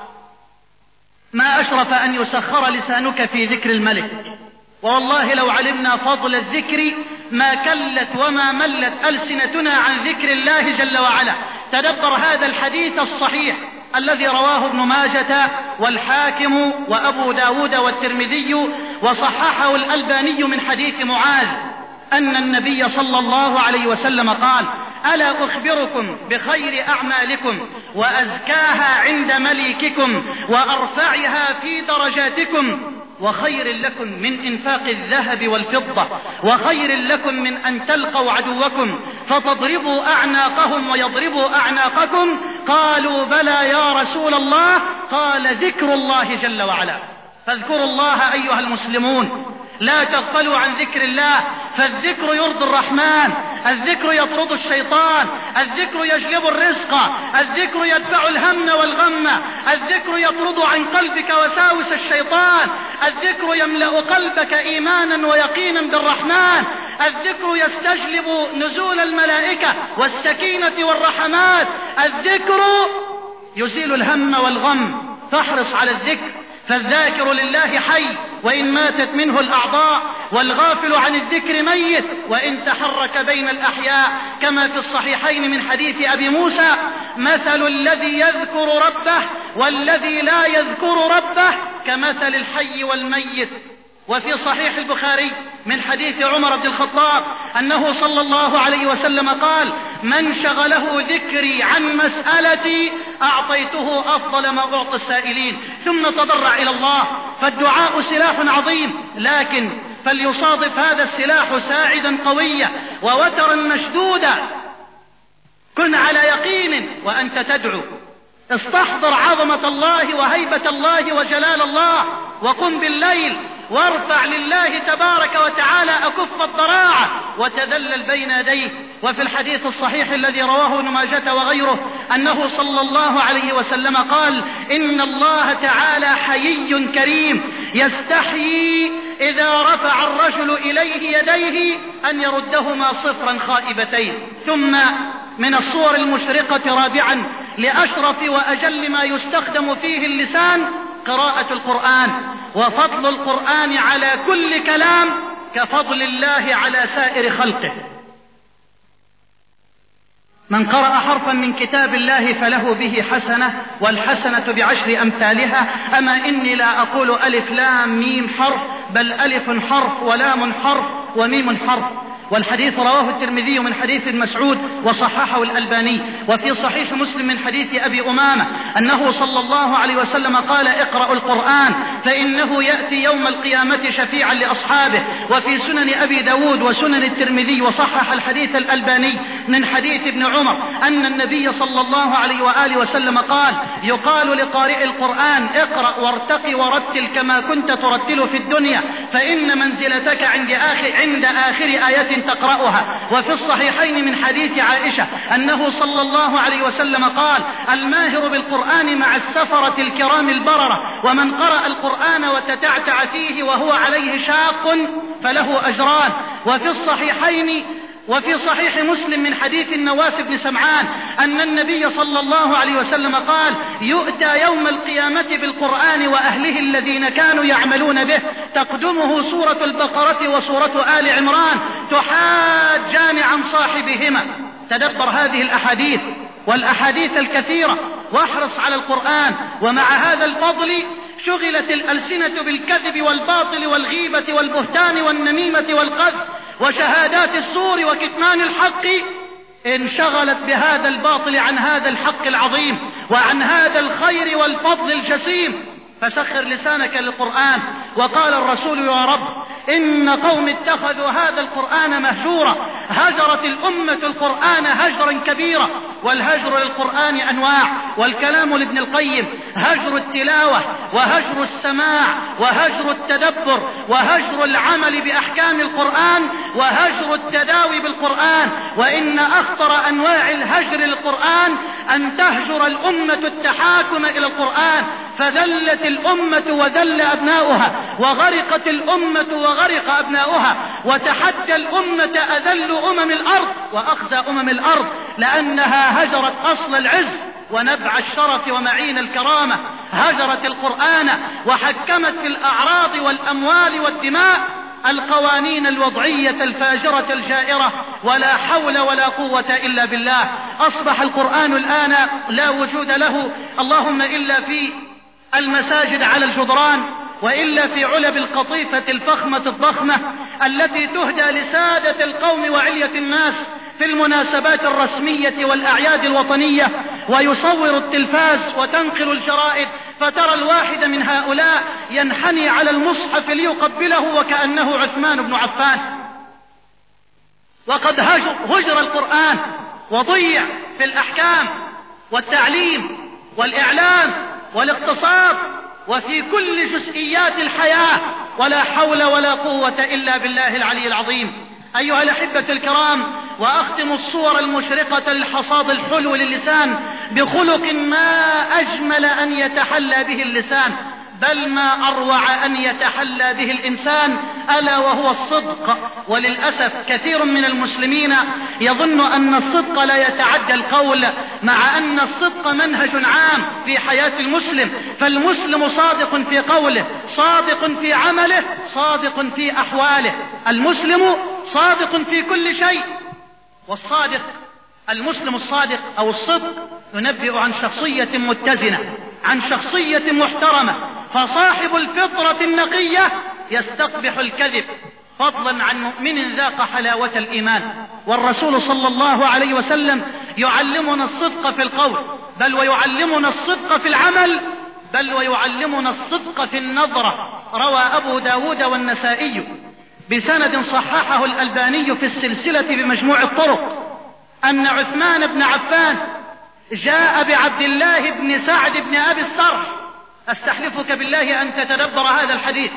ما أشرف أن يسخر لسانك في ذكر الملك، والله لو علمنا فضل الذكر ما كلت وما ملت ألسنتنا عن ذكر الله جل وعلا. تدبر هذا الحديث الصحيح الذي رواه ابن ماجة والحاكم وأبو داود والترمذي وصححه الألباني من حديث معاذ أن النبي صلى الله عليه وسلم قال: ألا أخبركم بخير أعمالكم وأزكاها عند مليككم وأرفعها في درجاتكم، وخير لكم من إنفاق الذهب والفضة، وخير لكم من أن تلقوا عدوكم فتضربوا أعناقهم ويضربوا أعناقكم. قالوا: بلى يا رسول الله. قال: ذكر الله جل وعلا. فاذكروا الله أيها المسلمون، لا تغفلوا عن ذكر الله، فالذكر يرضي الرحمن، الذكر يطرد الشيطان، الذكر يجلب الرزق، الذكر يدفع الهم والغم، الذكر يطرد عن قلبك وساوس الشيطان، الذكر يملأ قلبك إيمانا ويقينا بالرحمن، الذكر يستجلب نزول الملائكة والسكينة والرحمات، الذكر يزيل الهم والغم. فاحرص على الذكر، فالذاكر لله حي وإن ماتت منه الأعضاء، والغافل عن الذكر ميت وإن تحرك بين الأحياء، كما في الصحيحين من حديث أبي موسى: مثل الذي يذكر ربه والذي لا يذكر ربه كمثل الحي والميت. وفي صحيح البخاري من حديث عمر بن الخطاب أنه صلى الله عليه وسلم قال: من شغله ذكري عن مسألتي أعطيته أفضل ما أعطي السائلين. ثم تضرع إلى الله، فالدعاء سلاح عظيم، لكن فليصادف هذا السلاح ساعدا قويا ووترا مشدودا. كن على يقين وأنت تدعو، استحضر عظمة الله وهيبة الله وجلال الله، وقم بالليل وارفع لله تبارك وتعالى أكف الضراعة وتذلل بين يديه. وفي الحديث الصحيح الذي رواه ابن ماجة وغيره أنه صلى الله عليه وسلم قال: إن الله تعالى حيي كريم يستحيي إذا رفع الرجل إليه يديه أن يردهما صفرا خائبتين. ثم من الصور المشرقة رابعا لأشرف وأجل ما يستخدم فيه اللسان قراءة القرآن، وفضل القرآن على كل كلام كفضل الله على سائر خلقه. من قرأ حرفا من كتاب الله فله به حسنة، والحسنة بعشر أمثالها. أما إني لا أقول ألف لام ميم حرف، بل ألف حرف ولام حرف وميم حرف. والحديث رواه الترمذي من حديث مسعود وصححه الألباني. وفي صحيح مسلم من حديث أبي أمامة أنه صلى الله عليه وسلم قال: اقرأوا القرآن فإنه يأتي يوم القيامة شفيعا لأصحابه. وفي سنن أبي داود وسنن الترمذي وصحح الحديث الألباني من حديث ابن عمر أن النبي صلى الله عليه وآله وسلم قال: يقال لقارئ القرآن: اقرأ وارتقي ورتل كما كنت ترتل في الدنيا، فإن منزلتك عند آخر آية تقرأها. وفي الصحيحين من حديث عائشة أنه صلى الله عليه وسلم قال: الماهر بالقرآن مع السفرة الكرام البررة، ومن قرأ القرآن وتتعتع فيه وهو عليه شاق فله أجران. وفي الصحيحين وفي صحيح مسلم من حديث النواس بن سمعان أن النبي صلى الله عليه وسلم قال: يؤتى يوم القيامة بالقرآن وأهله الذين كانوا يعملون به، تقدمه سورة البقرة وسورة آل عمران تحاجان عن صاحبهما. تدبر هذه الأحاديث والأحاديث الكثيرة واحرص على القرآن. ومع هذا الفضل شغلت الألسنة بالكذب والباطل والغيبة والبهتان والنميمة والقذف وشهادات الزور وكتمان الحق، انشغلت بهذا الباطل عن هذا الحق العظيم وعن هذا الخير والفضل الجسيم. فسخر لسانك للقرآن. وقال الرسول: يا رب إن قوم اتخذوا هذا القرآن مهجورا. هجرت الأمة القرآن هجرا كبيرا، والهجر للقرآن أنواع، والكلام لابن القيم: هجر التلاوة، وهجر السماع، وهجر التدبر، وهجر العمل بأحكام القرآن، وهجر التداوي بالقرآن. وإن أخطر أنواع الهجر للقرآن أن تهجر الأمة التحاكم إلى القرآن، فذلت الأمة وذل أبناؤها، وغرقت الأمة وغرق أبناؤها، وتحدى الأمة أذل أمم الأرض وأخزى أمم الأرض، لأنها هجرت أصل العز ونبع الشرف ومعين الكرامة. هجرت القرآن وحكمت في الأعراض والأموال والدماء القوانين الوضعية الفاجرة الجائرة، ولا حول ولا قوة إلا بالله. أصبح القرآن الآن لا وجود له اللهم إلا في المساجد على الجدران، وإلا في علب القطيفة الفخمة الضخمة التي تهدى لسادة القوم وعلية الناس في المناسبات الرسمية والأعياد الوطنية، ويصور التلفاز وتنقل الجرائد، فترى الواحد من هؤلاء ينحني على المصحف ليقبله وكأنه عثمان بن عفان. وقد هجر القرآن وضيع في الأحكام والتعليم والإعلام والاقتصاد وفي كل جزئيات الحياة، ولا حول ولا قوة إلا بالله العلي العظيم. أيها الأحبة الكرام، وأختم الصور المشرقة للحصاد الحلو للسان بخلق ما أجمل أن يتحلى به اللسان، بل ما أروع أن يتحلى به الإنسان، ألا وهو الصدق. وللأسف كثير من المسلمين يظن أن الصدق لا يتعدى القول، مع أن الصدق منهج عام في حياة المسلم. فالمسلم صادق في قوله، صادق في عمله، صادق في أحواله. المسلم صادق في كل شيء. والصادق، المسلم الصادق أو الصدق، ينبئ عن شخصية متزنة، عن شخصية محترمة. فصاحب الفطرة النقية يستقبح الكذب، فضلا عن مؤمن ذاق حلاوة الإيمان. والرسول صلى الله عليه وسلم يعلمنا الصدق في القول، بل ويعلمنا الصدق في العمل، بل ويعلمنا الصدق في النظرة. روى أبو داود والنسائي بسند صححه الألباني في السلسلة بمجموع الطرق أن عثمان بن عفان جاء بعبد الله بن سعد بن أبي السرح. أستحلفك بالله أن تتدبر هذا الحديث.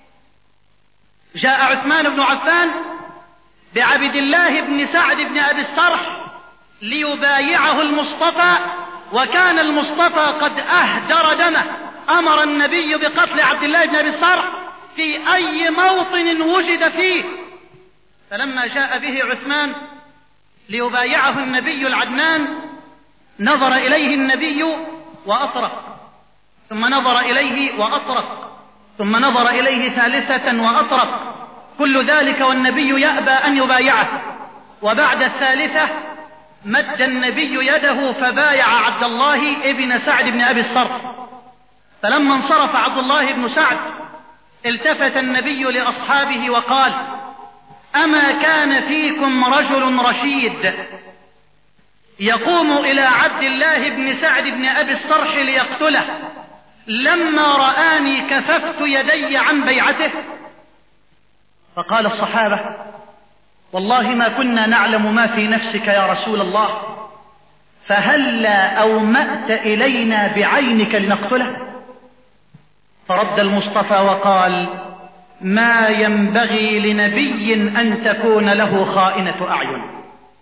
جاء عثمان بن عفان بعبد الله بن سعد بن أبي السرح ليبايعه المصطفى، وكان المصطفى قد أهدر دمه. أمر النبي بقتل عبد الله بن أبي السرح في أي موطن وجد فيه. فلما جاء به عثمان ليبايعه النبي العدنان، نظر إليه النبي وأطرق، ثم نظر إليه وأطرق، ثم نظر إليه ثالثة وأطرق، كل ذلك والنبي يأبى أن يبايعه. وبعد الثالثة مد النبي يده فبايع عبد الله ابن سعد بن أبي السرح. فلما انصرف عبد الله بن سعد التفت النبي لأصحابه وقال: أما كان فيكم رجل رشيد يقوم إلى عبد الله بن سعد بن أبي السرح ليقتله، لما رآني كففت يدي عن بيعته؟ فقال الصحابة: والله ما كنا نعلم ما في نفسك يا رسول الله، فهلا أومأت إلينا بعينك لنقتله؟ فرد المصطفى وقال: ما ينبغي لنبي أن تكون له خائنة أعين.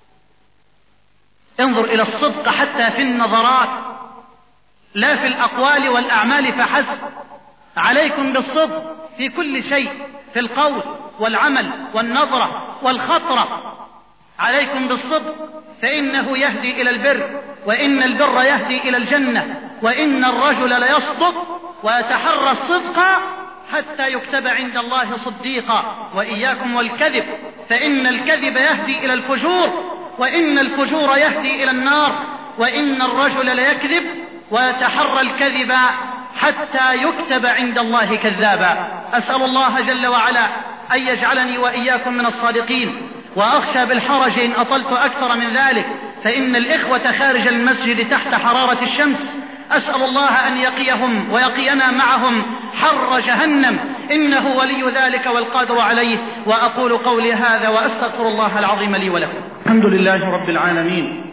انظر إلى الصدق حتى في النظرات، لا في الأقوال والأعمال فحسب. عليكم بالصدق في كل شيء، في القول والعمل والنظرة والخطرة. عليكم بالصدق فإنه يهدي إلى البر، وإن البر يهدي إلى الجنة، وإن الرجل ليصدق ويتحرى الصدق حتى يكتب عند الله صديقا. وإياكم والكذب فإن الكذب يهدي إلى الفجور، وإن الفجور يهدي إلى النار، وإن الرجل ليكذب ويتحرى الكذب حتى يكتب عند الله كذابا. أسأل الله جل وعلا أن يجعلني وإياكم من الصادقين، وأخشى بالحرج إن أطلت أكثر من ذلك فإن الإخوة خارج المسجد تحت حرارة الشمس. أسأل الله أن يقيهم ويقينا معهم حر جهنم، إنه ولي ذلك والقادر عليه. وأقول قولي هذا وأستغفر الله العظيم لي ولكم. الحمد لله رب العالمين،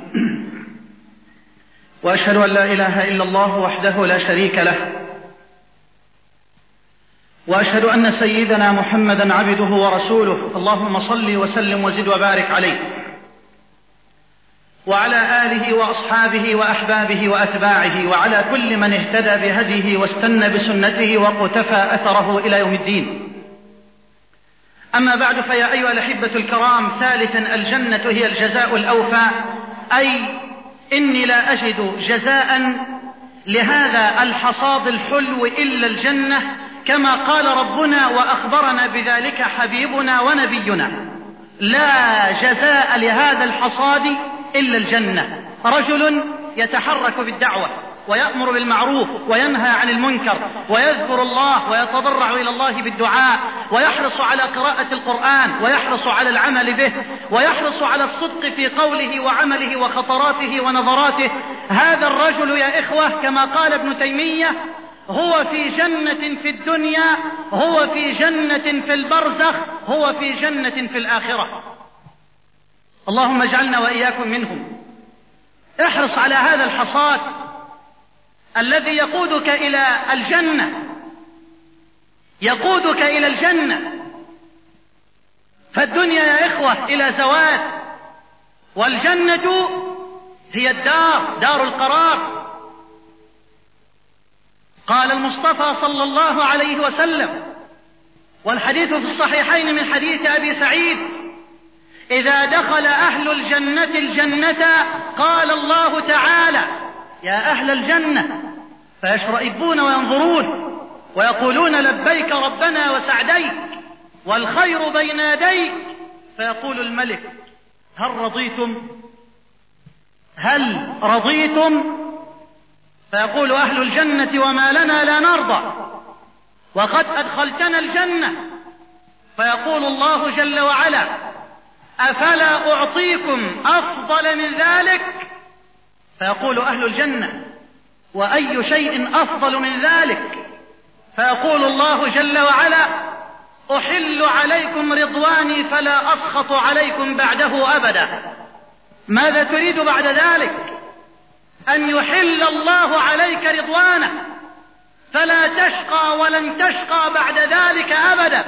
وأشهد أن لا إله إلا الله وحده لا شريك له، وأشهد أن سيدنا محمدا عبده ورسوله. اللهم صل وسلم وزد وبارك عليه وعلى آله وأصحابه وأحبابه وأتباعه وعلى كل من اهتدى بهديه واستنى بسنته وقتفى أثره إلى يوم الدين. أما بعد، فيا أيها الأحبة الكرام، ثالثا الجنة هي الجزاء الأوفى، أي إني لا أجد جزاء لهذا الحصاد الحلو إلا الجنة، كما قال ربنا وأخبرنا بذلك حبيبنا ونبينا: لا جزاء لهذا الحصاد إلا الجنة. رجل يتحرك بالدعوة ويأمر بالمعروف وينهى عن المنكر ويذكر الله ويتضرع إلى الله بالدعاء ويحرص على قراءة القرآن ويحرص على العمل به ويحرص على الصدق في قوله وعمله وخطراته ونظراته. هذا الرجل يا إخوة كما قال ابن تيمية هو في جنة في الدنيا، هو في جنة في البرزخ، هو في جنة في الآخرة. اللهم اجعلنا وإياكم منهم. احرص على هذا الحصاد الذي يقودك إلى الجنة، يقودك إلى الجنة. فالدنيا يا إخوة إلى زوال، والجنة هي الدار، دار القرار. قال المصطفى صلى الله عليه وسلم، والحديث في الصحيحين من حديث أبي سعيد: إذا دخل أهل الجنة الجنة قال الله تعالى: يا أهل الجنة، فيشرئبون وينظرون ويقولون: لبيك ربنا وسعديك والخير بين يديك. فيقول الملك: هل رضيتم؟ هل رضيتم؟ فيقول أهل الجنة: وما لنا لا نرضى وقد أدخلتنا الجنة. فيقول الله جل وعلا: أفلا أعطيكم أفضل من ذلك؟ فيقول أهل الجنة: وأي شيء أفضل من ذلك؟ فيقول الله جل وعلا: أحل عليكم رضواني فلا أسخط عليكم بعده أبدا. ماذا تريد بعد ذلك؟ أن يحل الله عليك رضوانه فلا تشقى ولن تشقى بعد ذلك أبدا،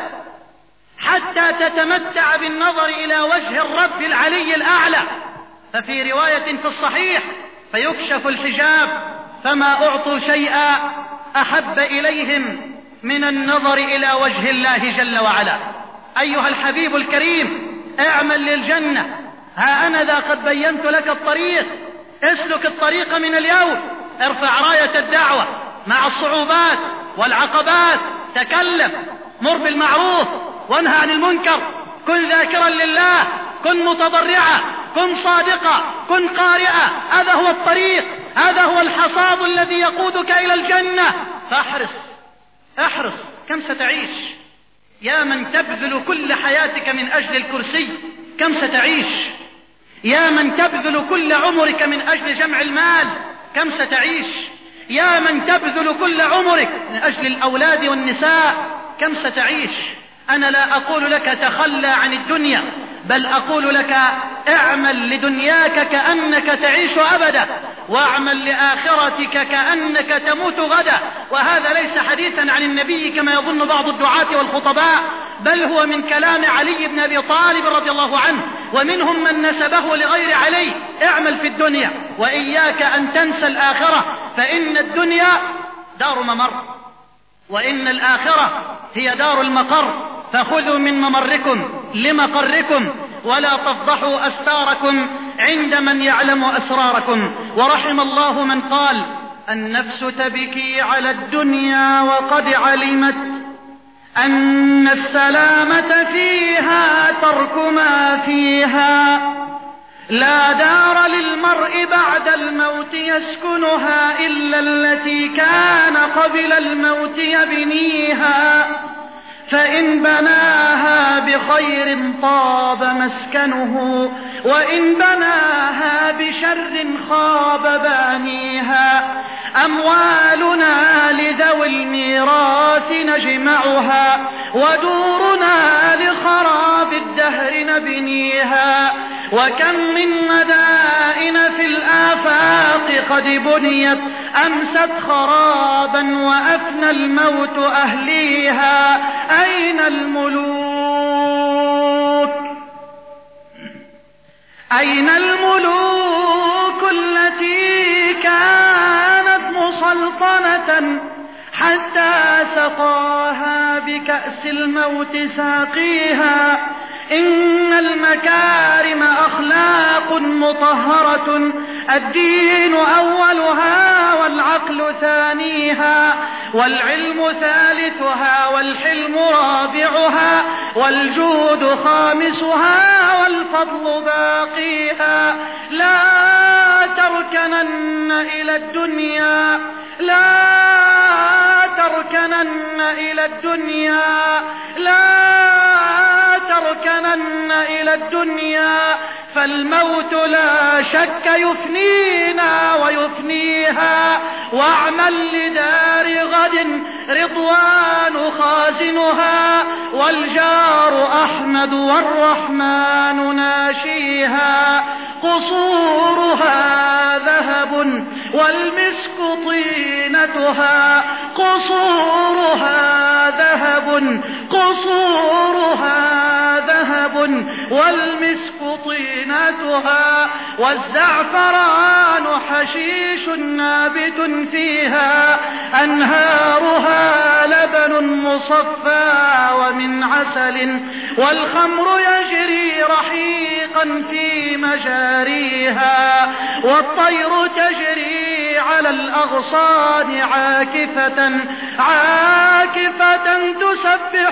حتى تتمتع بالنظر إلى وجه الرب العلي الأعلى. ففي رواية في الصحيح: فيكشف الحجاب فما أعطوا شيئا أحب إليهم من النظر إلى وجه الله جل وعلا. أيها الحبيب الكريم، اعمل للجنة. ها أنا ذا قد بينت لك الطريق، اسلك الطريق من اليوم. ارفع راية الدعوة مع الصعوبات والعقبات، تكلم، مر بالمعروف وانهى عن المنكر، كن ذاكرا لله، كن متضرعا، كن صادقا، كن قارئا. هذا هو الطريق، هذا هو الحصاد الذي يقودك إلى الجنة. فاحرص، احرص. كم ستعيش؟ يا من تبذل كل حياتك من أجل الكرسي، كم ستعيش؟ يا من تبذل كل عمرك من أجل جمع المال، كم ستعيش؟ يا من تبذل كل عمرك من أجل الأولاد والنساء، كم ستعيش؟ أنا لا أقول لك تخلى عن الدنيا، بل أقول لك اعمل لدنياك كأنك تعيش أبدا، واعمل لآخرتك كأنك تموت غدا. وهذا ليس حديثا عن النبي كما يظن بعض الدعاة والخطباء، بل هو من كلام علي بن أبي طالب رضي الله عنه، ومنهم من نسبه لغير علي. اعمل في الدنيا وإياك أن تنسى الآخرة، فإن الدنيا دار ممر وإن الآخرة هي دار المقر. فخذوا من ممركم لمقركم ولا تفضحوا أستاركم عند من يعلم أسراركم. ورحم الله من قال: النفس تبكي على الدنيا وقد علمت أن السلامة فيها ترك ما فيها. لا دار للمرء بعد الموت يسكنها إلا التي كان قبل الموت يبنيها، فإن بناها بخير طاب مسكنه، وإن بناها بشر خاب بانيها. أموالنا لذوي الميراث نجمعها، ودورنا لخراب الدهر نبنيها. وكم من مدائن في الآفاق قد بنيت أمست خرابا وأفنى الموت أهليها. أين الملوك؟ أين الملوك التي كانت مسلطنة حتى سقاها بكأس الموت ساقيها؟ إن المكارم أخلاق مطهرة، الدين أولها والعقل ثانيها، والعلم ثالثها والحلم رابعها، والجود خامسها والفضل باقيها. لا تركنن إلى الدنيا، لا تركنن إلى الدنيا، لا تركنن إلى الدنيا، فالموت لا شك يفنينا ويفنيها. واعمل لدار غد رضوان خازنها، والجار أحمد والرحمن ناشيها. قصورها ذهب والمسك طينتها، قصورها ذهب، قصورها ذهب والمسك طينتها. والزعفران حشيش نابت فيها، أنهارها لبن مصفى ومن عسل، والخمر يجري رحيقا في مجاريها. والطير تجري على الأغصان عاكفة عاكفة تسبح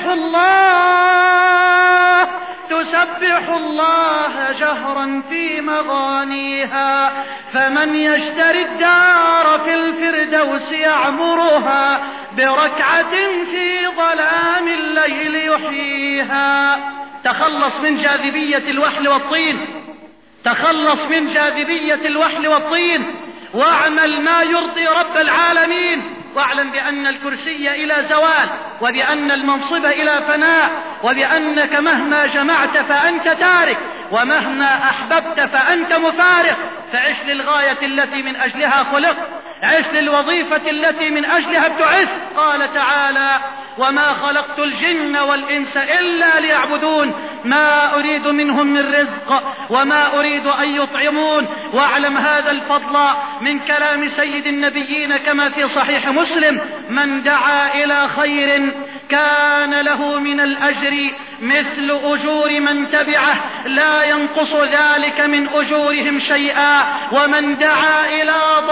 الله، تسبح الله جهرا في مغانيها. فمن يشتري الدار في الفردوس يعمرها، بركعة في ظلام الليل يحييها. تخلص من جاذبية الوحل والطين، تخلص من جاذبية الوحل والطين، واعمل ما يرضي رب العالمين. واعلم بأن الكرسي إلى زوال، وبأن المنصب إلى فناء، وبأنك مهما جمعت فأنت تارك، ومهما أحببت فأنت مفارق. فعش للغاية التي من أجلها خلقت، عش للوظيفة التي من أجلها ابتعثت. قال تعالى: وما خلقت الجن والإنس إلا ليعبدون، ما أريد منهم من رزق وما أريد أن يطعمون. واعلم هذا الفضل من كلام سيد النبيين كما في صحيح مسلم: من دعا إلى خير كان له من الأجر مثل أجور من تبعه، لا ينقص ذلك من أجورهم شيئا. ومن دعا إلى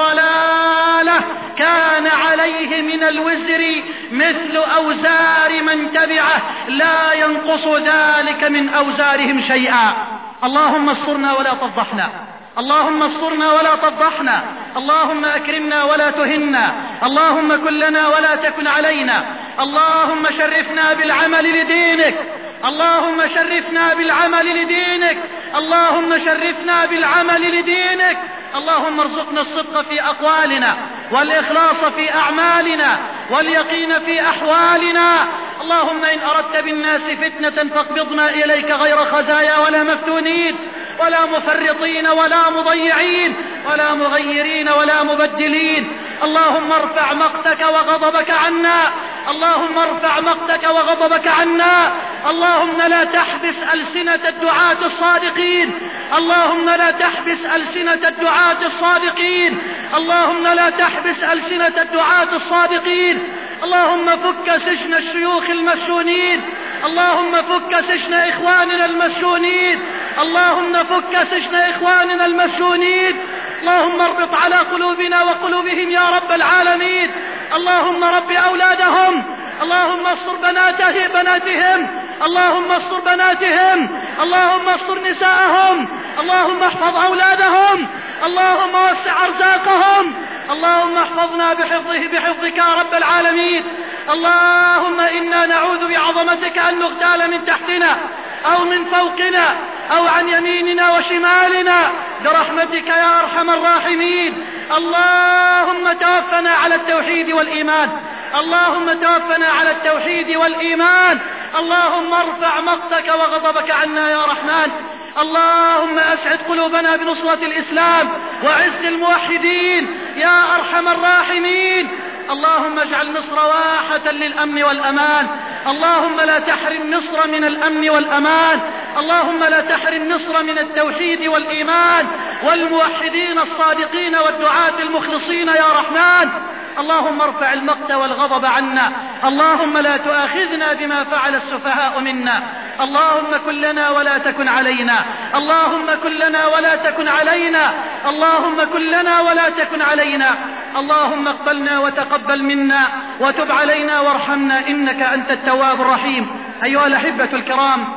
ضلالة كان عليه من الوزر مثل أوزار من تبعه، لا ينقص ذلك من أوزارهم شيئا. اللهم استرنا ولا تفضحنا، اللهم استرنا ولا تفضحنا، اللهم أكرمنا ولا تهنا، اللهم كن لنا ولا تكن علينا، اللهم شرفنا بالعمل لدينك، اللهم شرفنا بالعمل لدينك، اللهم شرفنا بالعمل لدينك. اللهم ارزقنا الصدق في أقوالنا، والإخلاص في أعمالنا، واليقين في أحوالنا. اللهم إن أردت بالناس فتنة فاقبضنا إليك غير خزايا ولا مفتونين ولا مفرطين ولا مضيعين ولا مغيرين ولا مبدلين. اللهم ارفع مقتك وغضبك عنا، اللهم ارفع مقتك وغضبك عنا. اللهم لا تحبس ألسنة الدعاة الصادقين، اللهم لا تحبس ألسنة الدعاة الصادقين، اللهم لا تحبس ألسنة الدعاة الصادقين. اللهم فك سجن الشيوخ المسجونين، اللهم فك سجن إخواننا المسجونين، اللهم فك سجن إخواننا المسجونين، اللهم اربط على قلوبنا وقلوبهم يا رب العالمين. اللهم رب أولادهم، اللهم استر بناتهم، اللهم استر بناتهم، اللهم استر نساءهم، اللهم احفظ أولادهم، اللهم وسع أرزاقهم، اللهم احفظنا بحفظك يا رب العالمين. اللهم إنا نعوذ بعظمتك أن نغتال من تحتنا أو من فوقنا أو عن يميننا وشمالنا برحمتك يا أرحم الراحمين. اللهم توفنا على التوحيد والإيمان، اللهم توفنا على التوحيد والإيمان. اللهم ارفع مقتك وغضبك عنا يا رحمن. اللهم أسعد قلوبنا بنصرة الإسلام وعز الموحدين يا أرحم الراحمين. اللهم اجعل مصر واحة للأمن والأمان، اللهم لا تحرم مصر من الأمن والأمان، اللهم لا تحرم مصر من التوحيد والإيمان والموحدين الصادقين والدعاة المخلصين يا رحمن. اللهم ارفع المقت والغضب عنا، اللهم لا تؤاخذنا بما فعل السفهاء منا. اللهم كن لنا ولا تكن علينا، اللهم كن لنا ولا تكن علينا، اللهم كن لنا ولا تكن علينا. اللهم اقبلنا وتقبل منا وتب علينا وارحمنا إنك أنت التواب الرحيم. أيها الأحبة الكرام،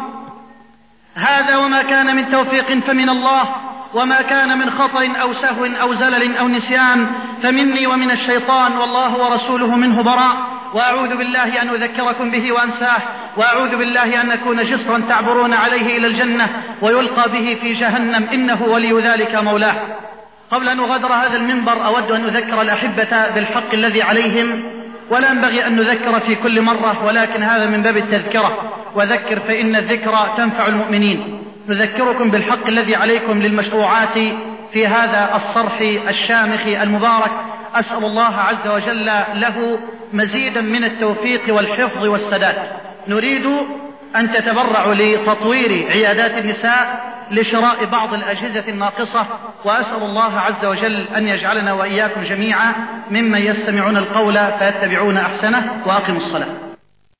هذا وما كان من توفيق فمن الله، وما كان من خطأ أو سهو أو زلل أو نسيان فمني ومن الشيطان، والله ورسوله منه براء. وأعوذ بالله أن أذكركم به وأنساه، وأعوذ بالله أن أكون جسرا تعبرون عليه إلى الجنة ويلقى به في جهنم، إنه ولي ذلك مولاه. قبل أن أغادر هذا المنبر أود أن أذكر الأحبة بالحق الذي عليهم، ولا ينبغي أن نذكر في كل مرة، ولكن هذا من باب التذكرة، وذكر فإن الذكرى تنفع المؤمنين. نذكركم بالحق الذي عليكم للمشروعات في هذا الصرح الشامخ المبارك. أسأل الله عز وجل له مزيدا من التوفيق والحفظ والسداد. نريد أن تتبرعوا لتطوير عيادات النساء، لشراء بعض الأجهزة الناقصة، وأسأل الله عز وجل أن يجعلنا وإياكم جميعا ممن يستمعون القول فيتبعون أحسنه. وأقم الصلاة.